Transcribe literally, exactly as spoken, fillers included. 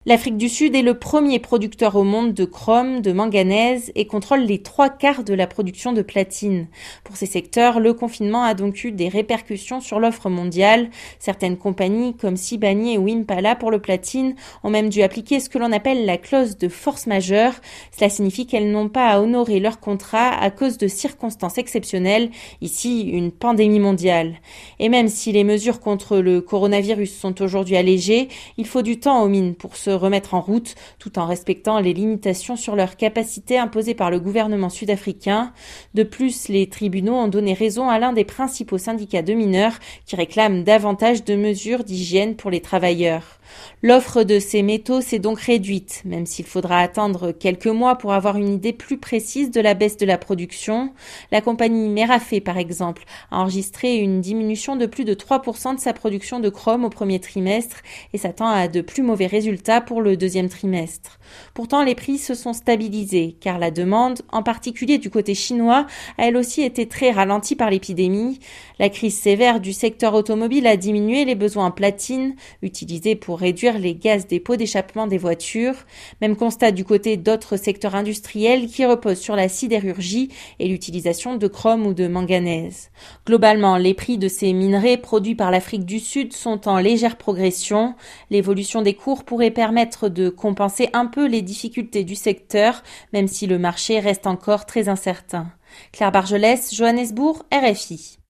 L'Afrique du Sud est le premier producteur au monde de chrome, de manganèse et contrôle les trois quarts de la production de platine. Pour ces secteurs, le confinement a donc eu des répercussions sur l'offre mondiale. Certaines compagnies comme Sibanye ou Impala pour le platine ont même dû appliquer ce que l'on appelle la clause de force majeure. Cela signifie qu'elles n'ont pas à honorer leur contrat à cause de circonstances exceptionnelles, ici une pandémie mondiale. Et même si les mesures contre le coronavirus sont aujourd'hui allégées, il faut du temps aux mines pour se remettre en route, tout en respectant les limitations sur leur capacité imposées par le gouvernement sud-africain. De plus, les tribunaux ont donné raison à l'un des principaux syndicats de mineurs qui réclament davantage de mesures d'hygiène pour les travailleurs. L'offre de ces métaux s'est donc réduite, même s'il faudra attendre quelques mois pour avoir une idée plus précise de la baisse de la production. La compagnie Merafé, par exemple, a enregistré une diminution de plus de trois pour cent de sa production de chrome au premier trimestre et s'attend à de plus mauvais résultats pour le deuxième trimestre. Pourtant, les prix se sont stabilisés, car la demande, en particulier du côté chinois, a elle aussi été très ralentie par l'épidémie. La crise sévère du secteur automobile a diminué les besoins en platine, utilisés pour réduire les gaz des pots d'échappement des voitures. Même constat du côté d'autres secteurs industriels qui reposent sur la sidérurgie et l'utilisation de chrome ou de manganèse. Globalement, les prix de ces minerais produits par l'Afrique du Sud sont en légère progression. L'évolution des cours pourrait permettre de compenser un peu les difficultés du secteur, même si le marché reste encore très incertain. Claire Bargelès, Johannesburg, R F I.